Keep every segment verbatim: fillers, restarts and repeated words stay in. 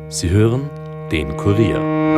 Sie hören den Kurier.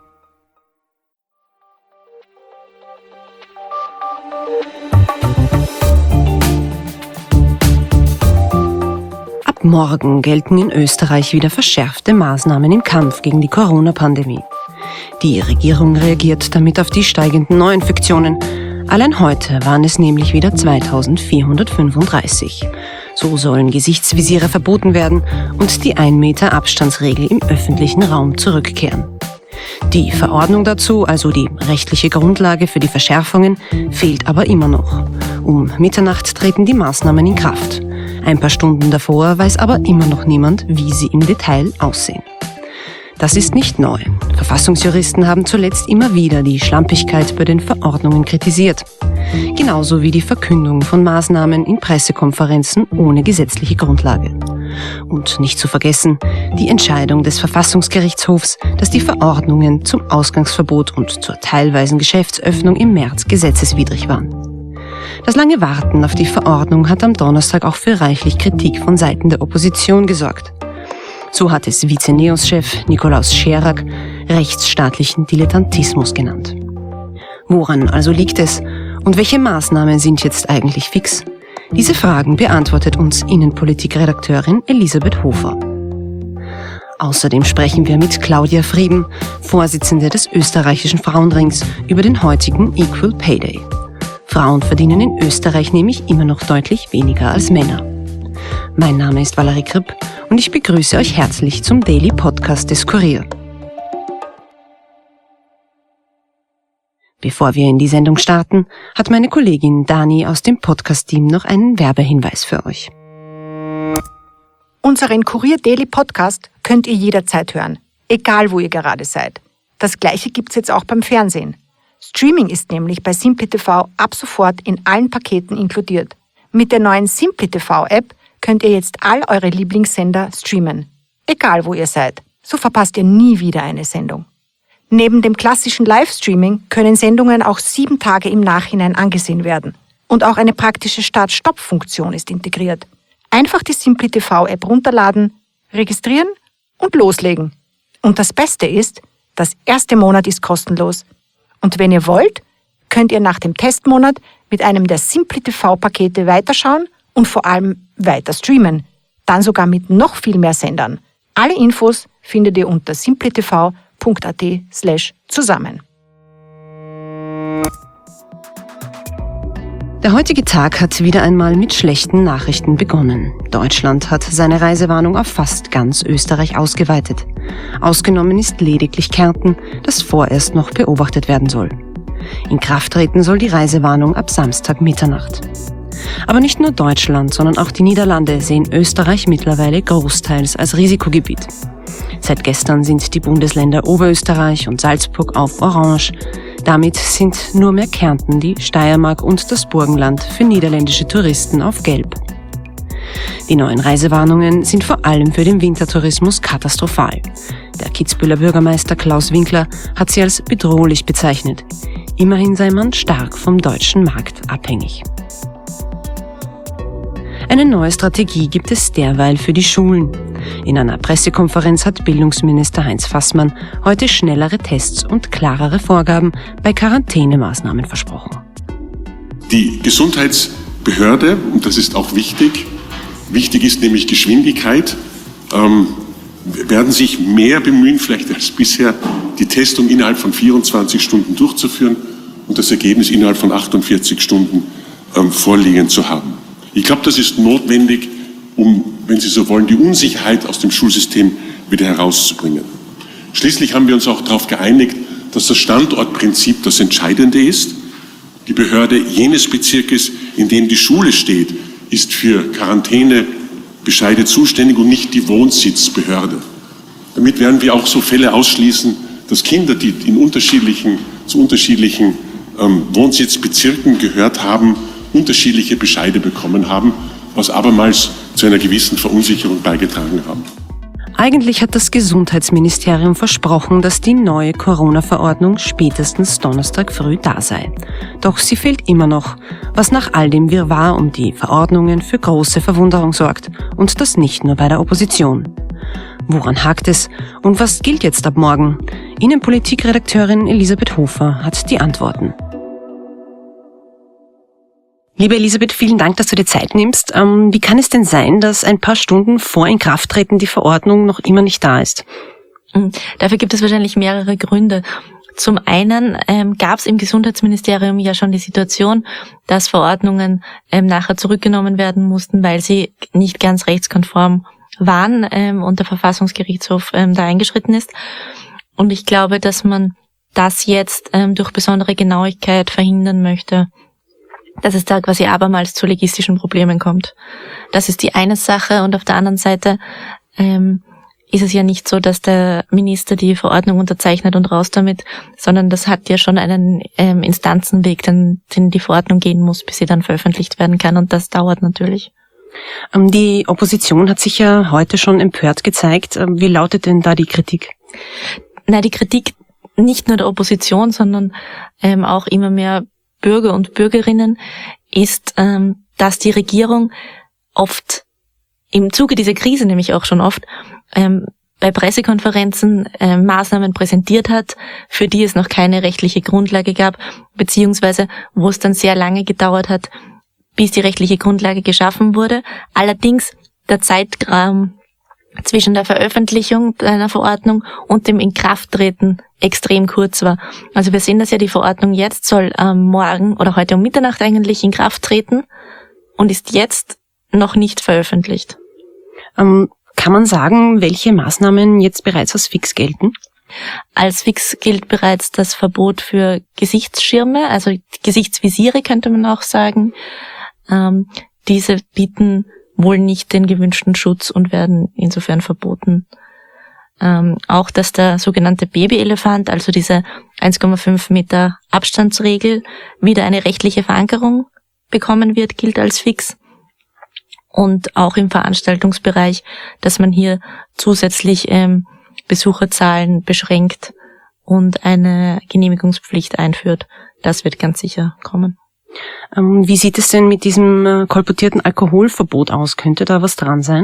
Ab morgen gelten in Österreich wieder verschärfte Maßnahmen im Kampf gegen die Corona-Pandemie. Die Regierung reagiert damit auf die steigenden Neuinfektionen. Allein heute waren es nämlich wieder zweitausendvierhundertfünfunddreißig. So sollen Gesichtsvisiere verboten werden und die ein Meter Abstandsregel im öffentlichen Raum zurückkehren. Die Verordnung dazu, also die rechtliche Grundlage für die Verschärfungen, fehlt aber immer noch. Um Mitternacht treten die Maßnahmen in Kraft. Ein paar Stunden davor weiß aber immer noch niemand, wie sie im Detail aussehen. Das ist nicht neu. Verfassungsjuristen haben zuletzt immer wieder die Schlampigkeit bei den Verordnungen kritisiert. Genauso wie die Verkündung von Maßnahmen in Pressekonferenzen ohne gesetzliche Grundlage. Und nicht zu vergessen, die Entscheidung des Verfassungsgerichtshofs, dass die Verordnungen zum Ausgangsverbot und zur teilweisen Geschäftsöffnung im März gesetzeswidrig waren. Das lange Warten auf die Verordnung hat am Donnerstag auch für reichlich Kritik von Seiten der Opposition gesorgt. So hat es Vize-Neos-Chef Nikolaus Scherack rechtsstaatlichen Dilettantismus genannt. Woran also liegt es? Und welche Maßnahmen sind jetzt eigentlich fix? Diese Fragen beantwortet uns Innenpolitik-Redakteurin Elisabeth Hofer. Außerdem sprechen wir mit Claudia Frieben, Vorsitzende des österreichischen Frauenrings, über den heutigen Equal Pay Day. Frauen verdienen in Österreich nämlich immer noch deutlich weniger als Männer. Mein Name ist Valerie Kripp und ich begrüße euch herzlich zum Daily Podcast des Kurier. Bevor wir in die Sendung starten, hat meine Kollegin Dani aus dem Podcast-Team noch einen Werbehinweis für euch. Unseren Kurier Daily Podcast könnt ihr jederzeit hören, egal wo ihr gerade seid. Das Gleiche gibt's jetzt auch beim Fernsehen. Streaming ist nämlich bei Simply T V ab sofort in allen Paketen inkludiert. Mit der neuen Simply T V-App könnt ihr jetzt all eure Lieblingssender streamen. Egal wo ihr seid, so verpasst ihr nie wieder eine Sendung. Neben dem klassischen Livestreaming können Sendungen auch sieben Tage im Nachhinein angesehen werden. Und auch eine praktische Start-Stopp-Funktion ist integriert. Einfach die Simply T V-App runterladen, registrieren und loslegen. Und das Beste ist, das erste Monat ist kostenlos. Und wenn ihr wollt, könnt ihr nach dem Testmonat mit einem der Simply T V-Pakete weiterschauen und vor allem weiter streamen. Dann sogar mit noch viel mehr Sendern. Alle Infos findet ihr unter simplytv punkt at slash zusammen. Der heutige Tag hat wieder einmal mit schlechten Nachrichten begonnen. Deutschland hat seine Reisewarnung auf fast ganz Österreich ausgeweitet. Ausgenommen ist lediglich Kärnten, das vorerst noch beobachtet werden soll. In Kraft treten soll die Reisewarnung ab Samstag Mitternacht. Aber nicht nur Deutschland, sondern auch die Niederlande sehen Österreich mittlerweile großteils als Risikogebiet. Seit gestern sind die Bundesländer Oberösterreich und Salzburg auf Orange. Damit sind nur mehr Kärnten, die Steiermark und das Burgenland für niederländische Touristen auf Gelb. Die neuen Reisewarnungen sind vor allem für den Wintertourismus katastrophal. Der Kitzbüheler Bürgermeister Klaus Winkler hat sie als bedrohlich bezeichnet. Immerhin sei man stark vom deutschen Markt abhängig. Eine neue Strategie gibt es derweil für die Schulen. In einer Pressekonferenz hat Bildungsminister Heinz Fassmann heute schnellere Tests und klarere Vorgaben bei Quarantänemaßnahmen versprochen. Die Gesundheitsbehörde, und das ist auch wichtig, wichtig ist nämlich Geschwindigkeit, ähm, werden sich mehr bemühen, vielleicht als bisher, die Testung innerhalb von vierundzwanzig Stunden durchzuführen und das Ergebnis innerhalb von achtundvierzig Stunden ähm, vorliegen zu haben. Ich glaube, das ist notwendig, um, wenn Sie so wollen, die Unsicherheit aus dem Schulsystem wieder herauszubringen. Schließlich haben wir uns auch darauf geeinigt, dass das Standortprinzip das Entscheidende ist. Die Behörde jenes Bezirkes, in dem die Schule steht, ist für Quarantänebescheide zuständig und nicht die Wohnsitzbehörde. Damit werden wir auch so Fälle ausschließen, dass Kinder, die in unterschiedlichen, zu unterschiedlichen ähm, Wohnsitzbezirken gehört haben, unterschiedliche Bescheide bekommen haben, was abermals zu einer gewissen Verunsicherung beigetragen haben. Eigentlich hat das Gesundheitsministerium versprochen, dass die neue Corona-Verordnung spätestens Donnerstag früh da sei. Doch sie fehlt immer noch, was nach all dem Wirrwarr um die Verordnungen für große Verwunderung sorgt. Und das nicht nur bei der Opposition. Woran hakt es und was gilt jetzt ab morgen? Innenpolitikredakteurin Elisabeth Hofer hat die Antworten. Liebe Elisabeth, vielen Dank, dass du dir Zeit nimmst. Ähm, wie kann es denn sein, dass ein paar Stunden vor Inkrafttreten die Verordnung noch immer nicht da ist? Dafür gibt es wahrscheinlich mehrere Gründe. Zum einen ähm, gab es im Gesundheitsministerium ja schon die Situation, dass Verordnungen ähm, nachher zurückgenommen werden mussten, weil sie nicht ganz rechtskonform waren ähm, und der Verfassungsgerichtshof ähm, da eingeschritten ist. Und ich glaube, dass man das jetzt ähm, durch besondere Genauigkeit verhindern möchte, dass es da quasi abermals zu logistischen Problemen kommt. Das ist die eine Sache. Und auf der anderen Seite ähm, ist es ja nicht so, dass der Minister die Verordnung unterzeichnet und raus damit, sondern das hat ja schon einen ähm, Instanzenweg, den, den die Verordnung gehen muss, bis sie dann veröffentlicht werden kann. Und das dauert natürlich. Die Opposition hat sich ja heute schon empört gezeigt. Wie lautet denn da die Kritik? Na, die Kritik nicht nur der Opposition, sondern ähm, auch immer mehr Bürger und Bürgerinnen ist, ähm, dass die Regierung oft im Zuge dieser Krise, nämlich auch schon oft, ähm, bei Pressekonferenzen äh, Maßnahmen präsentiert hat, für die es noch keine rechtliche Grundlage gab, beziehungsweise wo es dann sehr lange gedauert hat, bis die rechtliche Grundlage geschaffen wurde. Allerdings der Zeitraum zwischen der Veröffentlichung einer Verordnung und dem Inkrafttreten extrem kurz war. Also wir sehen das ja, die Verordnung jetzt soll ähm, morgen oder heute um Mitternacht eigentlich in Kraft treten und ist jetzt noch nicht veröffentlicht. Ähm, kann man sagen, welche Maßnahmen jetzt bereits als fix gelten? Als fix gilt bereits das Verbot für Gesichtsschirme, also Gesichtsvisiere könnte man auch sagen. Ähm, diese bieten wohl nicht den gewünschten Schutz und werden insofern verboten. Ähm, auch, dass der sogenannte Babyelefant, also diese eins Komma fünf Meter Abstandsregel, wieder eine rechtliche Verankerung bekommen wird, gilt als fix. Und auch im Veranstaltungsbereich, dass man hier zusätzlich ähm, Besucherzahlen beschränkt und eine Genehmigungspflicht einführt. Das wird ganz sicher kommen. Ähm, wie sieht es denn mit diesem äh, kolportierten Alkoholverbot aus? Könnte da was dran sein?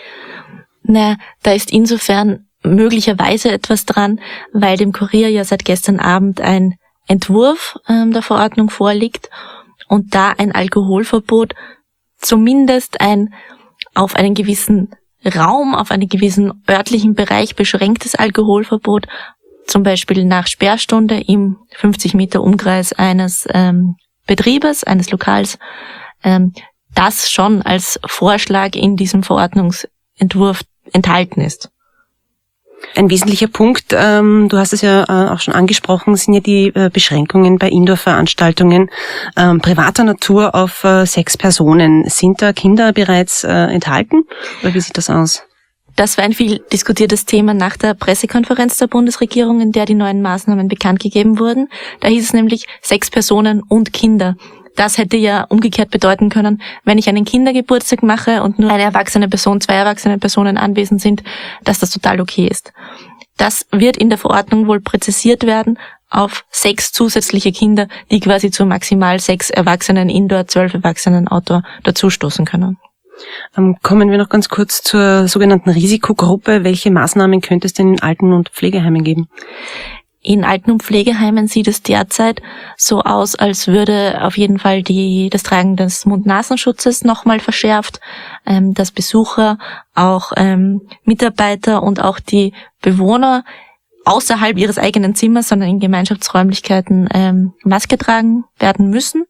Na, da ist insofern möglicherweise etwas dran, weil dem Kurier ja seit gestern Abend ein Entwurf ähm, der Verordnung vorliegt und da ein Alkoholverbot zumindest ein auf einen gewissen Raum, auf einen gewissen örtlichen Bereich beschränktes Alkoholverbot, zum Beispiel nach Sperrstunde im fünfzig Meter Umkreis eines ähm, Betriebes, eines Lokals, ähm, das schon als Vorschlag in diesem Verordnungsentwurf enthalten ist. Ein wesentlicher Punkt, ähm, du hast es ja äh, auch schon angesprochen, sind ja die äh, Beschränkungen bei Indoor-Veranstaltungen ähm, privater Natur auf äh, sechs Personen. Sind da Kinder bereits äh, enthalten oder wie sieht das aus? Das war ein viel diskutiertes Thema nach der Pressekonferenz der Bundesregierung, in der die neuen Maßnahmen bekannt gegeben wurden. Da hieß es nämlich sechs Personen und Kinder. Das hätte ja umgekehrt bedeuten können, wenn ich einen Kindergeburtstag mache und nur eine erwachsene Person, zwei erwachsene Personen anwesend sind, dass das total okay ist. Das wird in der Verordnung wohl präzisiert werden auf sechs zusätzliche Kinder, die quasi zu maximal sechs Erwachsenen Indoor, zwölf Erwachsenen Outdoor dazustoßen können. Ähm, kommen wir noch ganz kurz zur sogenannten Risikogruppe. Welche Maßnahmen könnte es denn in Alten- und Pflegeheimen geben? In Alten- und Pflegeheimen sieht es derzeit so aus, als würde auf jeden Fall die, das Tragen des Mund-Nasenschutzes nochmal verschärft, ähm, dass Besucher, auch ähm, Mitarbeiter und auch die Bewohner außerhalb ihres eigenen Zimmers, sondern in Gemeinschaftsräumlichkeiten ähm, Maske tragen werden müssen.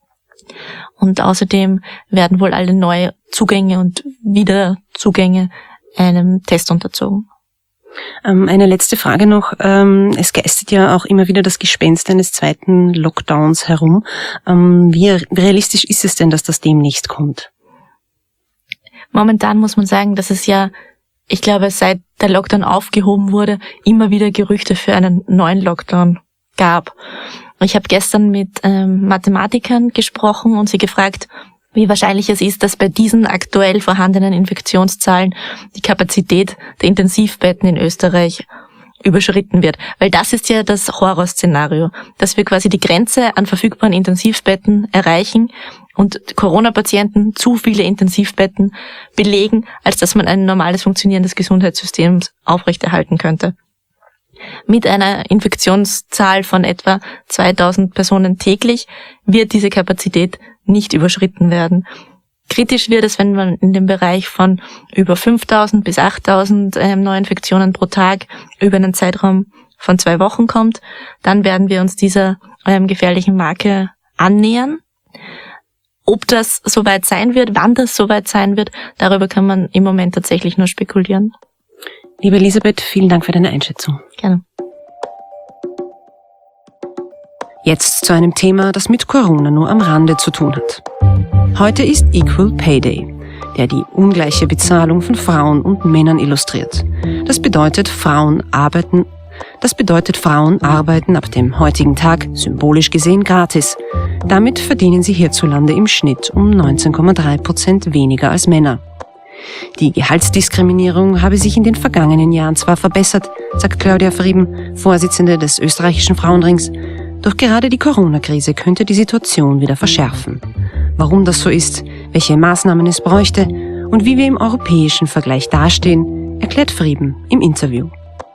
Und außerdem werden wohl alle neue Zugänge und Wiederzugänge einem Test unterzogen. Eine letzte Frage noch. Es geistert ja auch immer wieder das Gespenst eines zweiten Lockdowns herum. Wie realistisch ist es denn, dass das demnächst kommt? Momentan muss man sagen, dass es ja, ich glaube, seit der Lockdown aufgehoben wurde, immer wieder Gerüchte für einen neuen Lockdown gab. Ich habe gestern mit ähm, Mathematikern gesprochen und sie gefragt, wie wahrscheinlich es ist, dass bei diesen aktuell vorhandenen Infektionszahlen die Kapazität der Intensivbetten in Österreich überschritten wird. Weil das ist ja das Horrorszenario, dass wir quasi die Grenze an verfügbaren Intensivbetten erreichen und Corona-Patienten zu viele Intensivbetten belegen, als dass man ein normales Funktionieren des Gesundheitssystems aufrechterhalten könnte. Mit einer Infektionszahl von etwa zweitausend Personen täglich wird diese Kapazität nicht überschritten werden. Kritisch wird es, wenn man in dem Bereich von über fünftausend bis achttausend ähm, Neuinfektionen pro Tag über einen Zeitraum von zwei Wochen kommt. Dann werden wir uns dieser ähm, gefährlichen Marke annähern. Ob das soweit sein wird, wann das soweit sein wird, darüber kann man im Moment tatsächlich nur spekulieren. Liebe Elisabeth, vielen Dank für deine Einschätzung. Gerne. Jetzt zu einem Thema, das mit Corona nur am Rande zu tun hat. Heute ist Equal Pay Day, der die ungleiche Bezahlung von Frauen und Männern illustriert. Das bedeutet, Frauen arbeiten Das bedeutet, Frauen arbeiten ab dem heutigen Tag, symbolisch gesehen, gratis. Damit verdienen sie hierzulande im Schnitt um neunzehn Komma drei Prozent weniger als Männer. Die Gehaltsdiskriminierung habe sich in den vergangenen Jahren zwar verbessert, sagt Claudia Frieben, Vorsitzende des österreichischen Frauenrings, doch gerade die Corona-Krise könnte die Situation wieder verschärfen. Warum das so ist, welche Maßnahmen es bräuchte und wie wir im europäischen Vergleich dastehen, erklärt Frieben im Interview.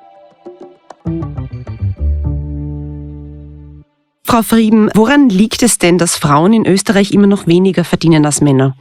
Frau Frieben, woran liegt es denn, dass Frauen in Österreich immer noch weniger verdienen als Männer?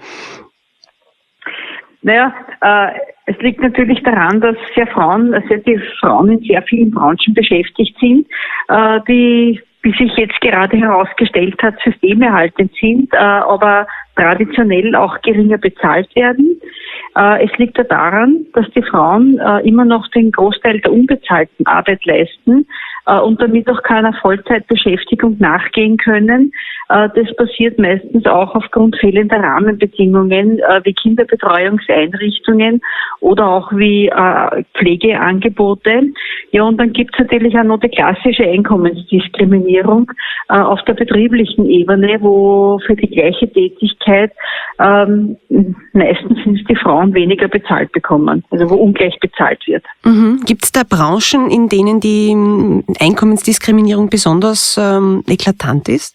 Naja, äh, es liegt natürlich daran, dass sehr Frauen, sehr die Frauen in sehr vielen Branchen beschäftigt sind, äh, die, wie sich jetzt gerade herausgestellt hat, systemerhaltend sind, äh, aber traditionell auch geringer bezahlt werden. Äh, es liegt ja daran, dass die Frauen äh, immer noch den Großteil der unbezahlten Arbeit leisten äh, und damit auch keiner Vollzeitbeschäftigung nachgehen können. Äh, das passiert meistens auch aufgrund fehlender Rahmenbedingungen äh, wie Kinderbetreuungseinrichtungen oder auch wie äh, Pflegeangebote. Ja, und dann gibt es natürlich auch noch die klassische Einkommensdiskriminierung äh, auf der betrieblichen Ebene, wo für die gleiche Tätigkeit ähm, meistens sind die Frauen weniger bezahlt bekommen, also wo ungleich bezahlt wird. Mhm. Gibt es da Branchen, in denen die Einkommensdiskriminierung besonders ähm, eklatant ist?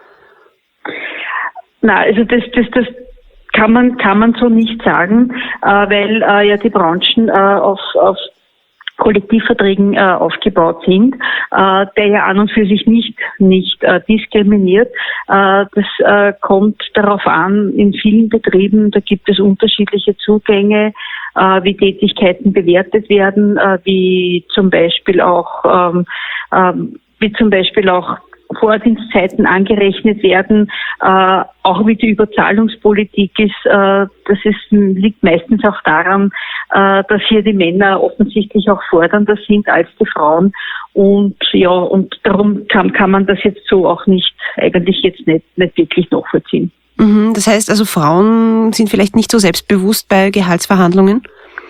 Na, also das, das, das kann man kann man so nicht sagen, äh, weil äh, ja die Branchen äh, auf, auf Kollektivverträgen äh, aufgebaut sind, äh, der ja an und für sich nicht nicht äh, diskriminiert. Äh, das äh, kommt darauf an, in vielen Betrieben, da gibt es unterschiedliche Zugänge, äh, wie Tätigkeiten bewertet werden, äh, wie zum Beispiel auch ähm, ähm, wie zum Beispiel auch Vordienstzeiten angerechnet werden, äh, auch wie die Überzahlungspolitik ist. Äh, das ist, liegt meistens auch daran, äh, dass hier die Männer offensichtlich auch fordernder sind als die Frauen. Und ja, und darum kann, kann man das jetzt so auch nicht, eigentlich jetzt nicht, nicht wirklich nachvollziehen. Mhm, das heißt also, Frauen sind vielleicht nicht so selbstbewusst bei Gehaltsverhandlungen?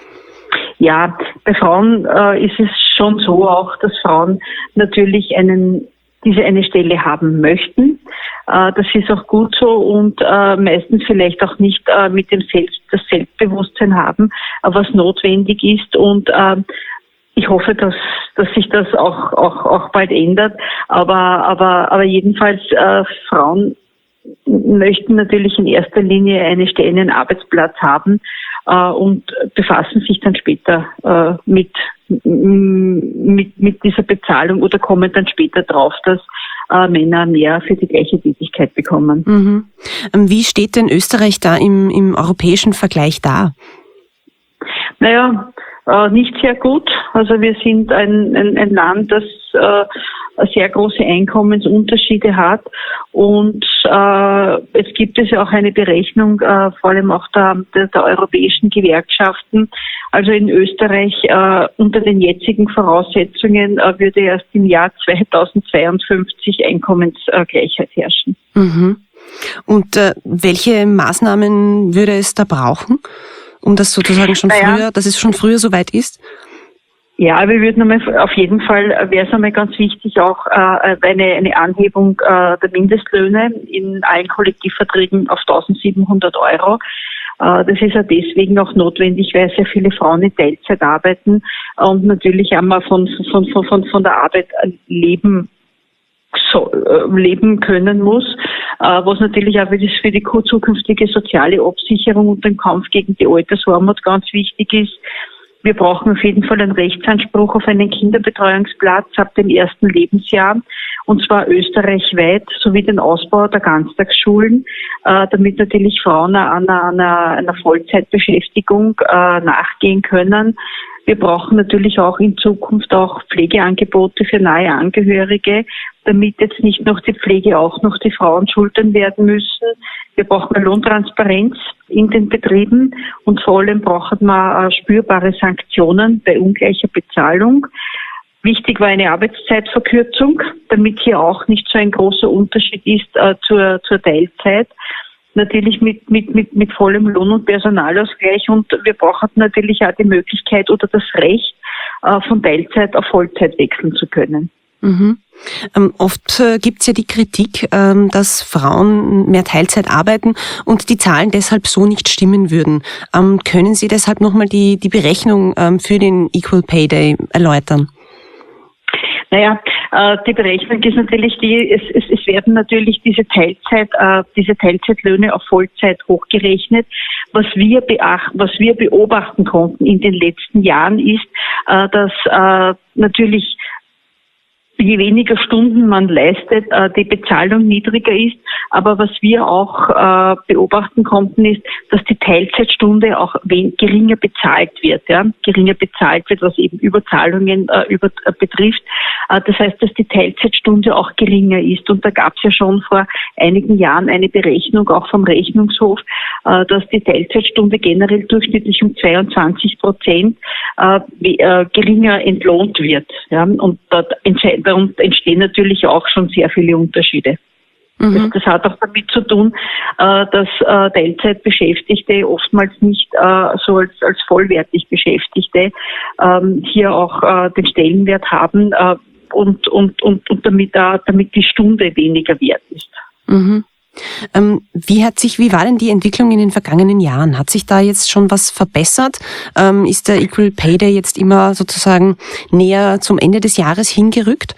Ja, bei Frauen äh, ist es schon so auch, dass Frauen natürlich einen diese eine Stelle haben möchten. Äh, das ist auch gut so und äh, meistens vielleicht auch nicht äh, mit dem Selbst, das Selbstbewusstsein haben, äh, was notwendig ist. Und äh, ich hoffe, dass, dass sich das auch, auch, auch bald ändert. Aber, aber, aber jedenfalls äh, Frauen möchten natürlich in erster Linie eine Stelle, einen Arbeitsplatz haben äh, und befassen sich dann später äh, mit mit mit dieser Bezahlung oder kommen dann später drauf, dass äh, Männer mehr für die gleiche Tätigkeit bekommen. Mhm. Wie steht denn Österreich da im, im europäischen Vergleich da? Naja, äh, nicht sehr gut. Also wir sind ein, ein, ein Land, das äh, sehr große Einkommensunterschiede hat und äh, es gibt es ja auch eine Berechnung, äh, vor allem auch der, der, der europäischen Gewerkschaften. Also in Österreich äh, unter den jetzigen Voraussetzungen äh, würde erst im Jahr zweitausendzweiundfünfzig Einkommensgleichheit herrschen. Mhm. Und äh, welche Maßnahmen würde es da brauchen, um das sozusagen schon naja. früher, dass es schon früher soweit ist? Ja, wir würden einmal, auf jeden Fall wäre es einmal ganz wichtig, auch äh, eine, eine Anhebung äh, der Mindestlöhne in allen Kollektivverträgen auf eintausendsiebenhundert Euro. Äh, das ist ja deswegen auch notwendig, weil sehr viele Frauen in Teilzeit arbeiten und natürlich einmal von, von, von, von der Arbeit leben so, äh, leben können muss, äh, was natürlich auch für, das, für die zukünftige soziale Absicherung und den Kampf gegen die Altersarmut ganz wichtig ist. Wir brauchen auf jeden Fall einen Rechtsanspruch auf einen Kinderbetreuungsplatz ab dem ersten Lebensjahr, und zwar österreichweit, sowie den Ausbau der Ganztagsschulen, äh, damit natürlich Frauen einer, einer, einer Vollzeitbeschäftigung äh, nachgehen können. Wir brauchen natürlich auch in Zukunft auch Pflegeangebote für nahe Angehörige, damit jetzt nicht noch die Pflege auch noch die Frauen schultern werden müssen. Wir brauchen eine Lohntransparenz in den Betrieben, und vor allem brauchen wir äh, spürbare Sanktionen bei ungleicher Bezahlung. Wichtig war eine Arbeitszeitverkürzung, damit hier auch nicht so ein großer Unterschied ist äh, zur, zur Teilzeit. Natürlich mit, mit, mit, mit vollem Lohn- und Personalausgleich, und wir brauchen natürlich auch die Möglichkeit oder das Recht, äh, von Teilzeit auf Vollzeit wechseln zu können. Mhm. Ähm, oft äh, gibt's ja die Kritik, ähm, dass Frauen mehr Teilzeit arbeiten und die Zahlen deshalb so nicht stimmen würden. Ähm, können Sie deshalb nochmal die, die Berechnung ähm, für den Equal Pay Day erläutern? Naja, äh, die Berechnung ist natürlich die, es, es, es werden natürlich diese Teilzeit, äh, diese Teilzeitlöhne auf Vollzeit hochgerechnet. Was wir beachten, was wir beobachten konnten in den letzten Jahren ist, äh, dass äh, natürlich je weniger Stunden man leistet, äh, die Bezahlung niedriger ist. Aber was wir auch äh, beobachten konnten, ist, dass die Teilzeitstunde auch wen- geringer bezahlt wird, ja, geringer bezahlt wird, was eben Überzahlungen äh, über, äh, betrifft. Äh, das heißt, dass die Teilzeitstunde auch geringer ist. Und da gab es ja schon vor einigen Jahren eine Berechnung, auch vom Rechnungshof, äh, dass die Teilzeitstunde generell durchschnittlich um zweiundzwanzig Prozent äh, äh, geringer entlohnt wird. Ja, und dort entscheidet Und entstehen natürlich auch schon sehr viele Unterschiede. Mhm. Das, das hat auch damit zu tun, äh, dass äh, Teilzeitbeschäftigte oftmals nicht äh, so als, als vollwertig Beschäftigte ähm, hier auch äh, den Stellenwert haben äh, und, und, und, und damit, äh, damit die Stunde weniger wert ist. Mhm. Ähm, wie hat sich, wie war denn die Entwicklung in den vergangenen Jahren? Hat sich da jetzt schon was verbessert? Ähm, ist der Equal Pay Day jetzt immer sozusagen näher zum Ende des Jahres hingerückt?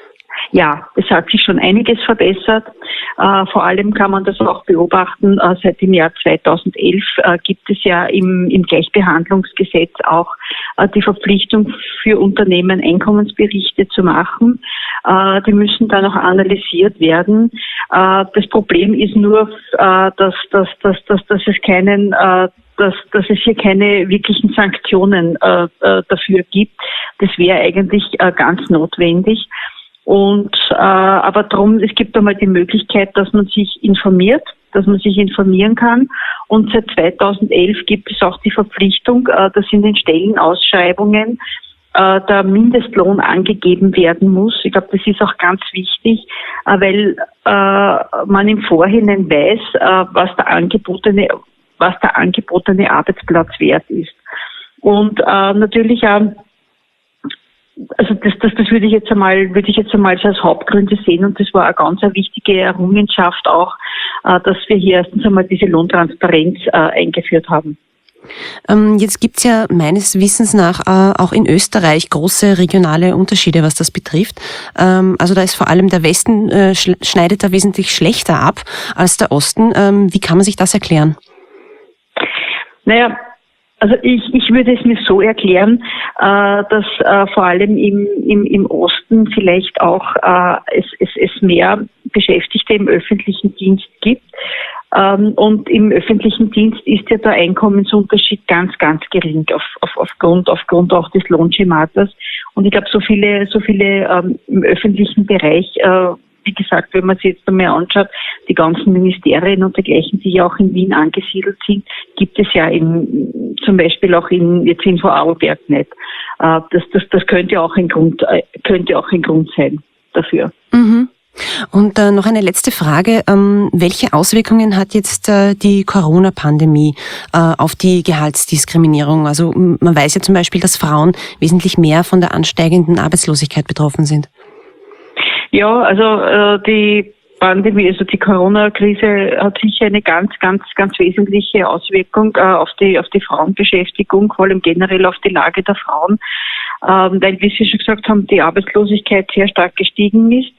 Ja, es hat sich schon einiges verbessert. Äh, vor allem kann man das auch beobachten. Äh, seit dem Jahr zweitausendelf äh, gibt es ja im, im Gleichbehandlungsgesetz auch äh, die Verpflichtung für Unternehmen, Einkommensberichte zu machen. Äh, die müssen dann auch analysiert werden. Äh, das Problem ist nur, äh, dass, dass, dass, dass, dass es keinen äh, Dass, dass es hier keine wirklichen Sanktionen äh, äh, dafür gibt. Das wäre eigentlich äh, ganz notwendig. Und äh, aber darum, es gibt einmal die Möglichkeit, dass man sich informiert, dass man sich informieren kann. Und seit zweitausendelf gibt es auch die Verpflichtung, äh, dass in den Stellenausschreibungen äh, der Mindestlohn angegeben werden muss. Ich glaube, das ist auch ganz wichtig, äh, weil äh, man im Vorhinein weiß, äh, was der angebotene was der angebotene Arbeitsplatz wert ist. Und äh, natürlich auch, also das, das, das würde ich jetzt einmal, würde ich jetzt einmal so als Hauptgründe sehen, und das war eine ganz eine wichtige Errungenschaft auch, äh, dass wir hier erstens einmal diese Lohntransparenz äh, eingeführt haben. Ähm, jetzt gibt's ja meines Wissens nach äh, auch in Österreich große regionale Unterschiede, was das betrifft. Ähm, also da ist vor allem der Westen äh, schneidet da wesentlich schlechter ab als der Osten. Ähm, wie kann man sich das erklären? Naja, also ich, ich würde es mir so erklären, äh, dass äh, vor allem im, im, im Osten vielleicht auch äh, es, es, es mehr Beschäftigte im öffentlichen Dienst gibt. Ähm, und im öffentlichen Dienst ist ja der Einkommensunterschied ganz, ganz gering auf, auf, aufgrund, aufgrund auch des Lohnschematas. Und ich glaube, so viele, so viele ähm, im öffentlichen Bereich, äh, wie gesagt, wenn man sich jetzt einmal anschaut, die ganzen Ministerien und dergleichen, die ja auch in Wien angesiedelt sind, gibt es ja in, zum Beispiel auch in, jetzt in Vorarlberg nicht. Äh, das, das, das könnte auch ein Grund, äh, könnte auch ein Grund sein dafür. Mhm. Und äh, noch eine letzte Frage. Ähm, welche Auswirkungen hat jetzt äh, die Corona-Pandemie äh, auf die Gehaltsdiskriminierung? Also man weiß ja zum Beispiel, dass Frauen wesentlich mehr von der ansteigenden Arbeitslosigkeit betroffen sind. Ja, also äh, die Pandemie, also die Corona-Krise hat sicher eine ganz, ganz, ganz wesentliche Auswirkung äh, auf die auf die Frauenbeschäftigung, vor allem generell auf die Lage der Frauen, ähm, weil, wie Sie schon gesagt haben, die Arbeitslosigkeit sehr stark gestiegen ist.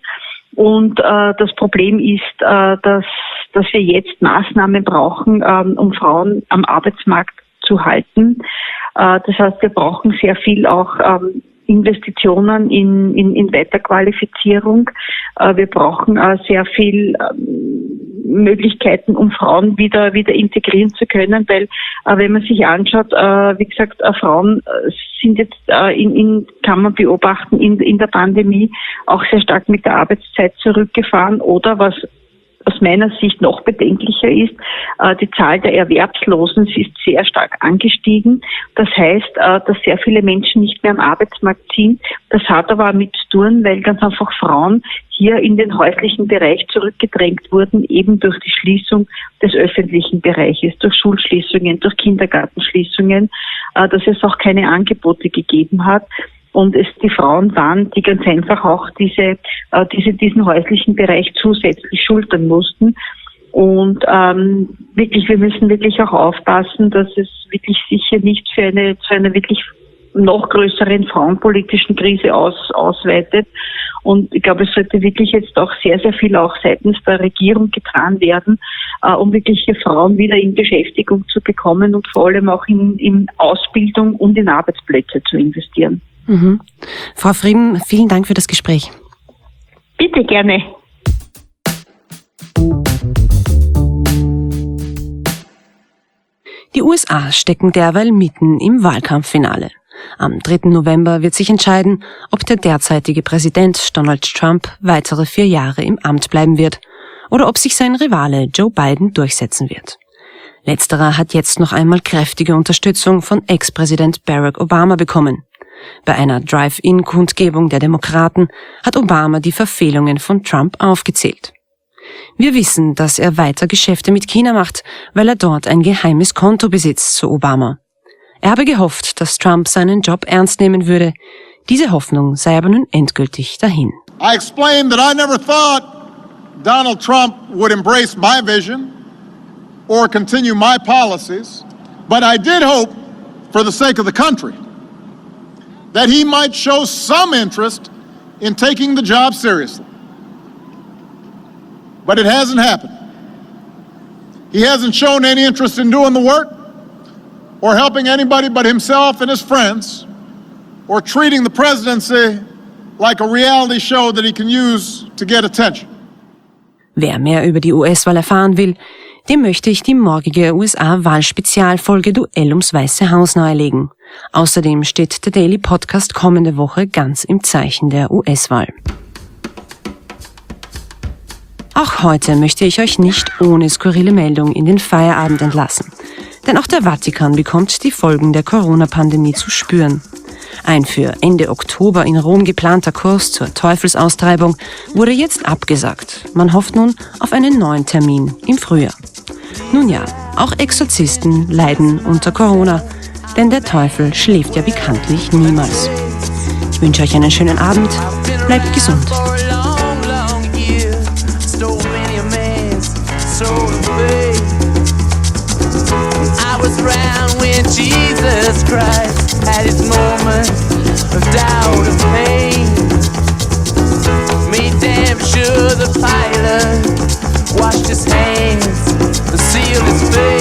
Und äh, das Problem ist, äh, dass, dass wir jetzt Maßnahmen brauchen, ähm, um Frauen am Arbeitsmarkt zu halten. Äh, das heißt, wir brauchen sehr viel auch ähm, Investitionen in, in, in Weiterqualifizierung. Äh, wir brauchen äh, sehr viel ähm, Möglichkeiten, um Frauen wieder wieder integrieren zu können, weil äh, wenn man sich anschaut, äh, wie gesagt, äh, Frauen äh, sind jetzt äh, in, in kann man beobachten in in der Pandemie auch sehr stark mit der Arbeitszeit zurückgefahren oder was aus meiner Sicht noch bedenklicher ist, äh, die Zahl der Erwerbslosen ist sehr stark angestiegen. Das heißt, äh, dass sehr viele Menschen nicht mehr am Arbeitsmarkt sind. Das hat aber mit zu tun, weil ganz einfach Frauen hier in den häuslichen Bereich zurückgedrängt wurden, eben durch die Schließung des öffentlichen Bereiches, durch Schulschließungen, durch Kindergartenschließungen, äh, dass es auch keine Angebote gegeben hat. Und es die Frauen waren, die ganz einfach auch diese, äh, diese diesen häuslichen Bereich zusätzlich schultern mussten. Und ähm, wirklich, wir müssen wirklich auch aufpassen, dass es wirklich sicher nicht für eine zu einer wirklich noch größeren frauenpolitischen Krise aus, ausweitet. Und ich glaube, es sollte wirklich jetzt auch sehr, sehr viel auch seitens der Regierung getan werden, äh, um wirklich hier Frauen wieder in Beschäftigung zu bekommen und vor allem auch in, in Ausbildung und in Arbeitsplätze zu investieren. Mhm. Frau Frieden, vielen Dank für das Gespräch. Bitte, gerne. Die U S A stecken derweil mitten im Wahlkampffinale. Am dritten November wird sich entscheiden, ob der derzeitige Präsident Donald Trump weitere vier Jahre im Amt bleiben wird oder ob sich sein Rivale Joe Biden durchsetzen wird. Letzterer hat jetzt noch einmal kräftige Unterstützung von Ex-Präsident Barack Obama bekommen. Bei einer Drive-In-Kundgebung der Demokraten hat Obama die Verfehlungen von Trump aufgezählt. Wir wissen, dass er weiter Geschäfte mit China macht, weil er dort ein geheimes Konto besitzt, so Obama. Er habe gehofft, dass Trump seinen Job ernst nehmen würde. Diese Hoffnung sei aber nun endgültig dahin. I explained that I never thought Donald Trump would embrace my vision or continue my policies, but I did hope, for the sake of the country, that he might show some interest in taking the job seriously. But it hasn't happened. He hasn't shown any interest in doing the work or helping anybody but himself and his friends or treating the presidency like a reality show that he can use to get attention. Wer mehr über die U S-Wahl erfahren will, dem möchte ich die morgige U S A-Wahlspezialfolge Duell ums Weiße Haus nahelegen. Außerdem steht der Daily Podcast kommende Woche ganz im Zeichen der U S-Wahl. Auch heute möchte ich euch nicht ohne skurrile Meldung in den Feierabend entlassen. Denn auch der Vatikan bekommt die Folgen der Corona-Pandemie zu spüren. Ein für Ende Oktober in Rom geplanter Kurs zur Teufelsaustreibung wurde jetzt abgesagt. Man hofft nun auf einen neuen Termin im Frühjahr. Nun ja, auch Exorzisten leiden unter Corona, denn der Teufel schläft ja bekanntlich niemals. Ich wünsche euch einen schönen Abend, bleibt gesund. Jesus Christ had his moments of doubt and pain. Made damn sure the pilot washed his hands and sealed his face.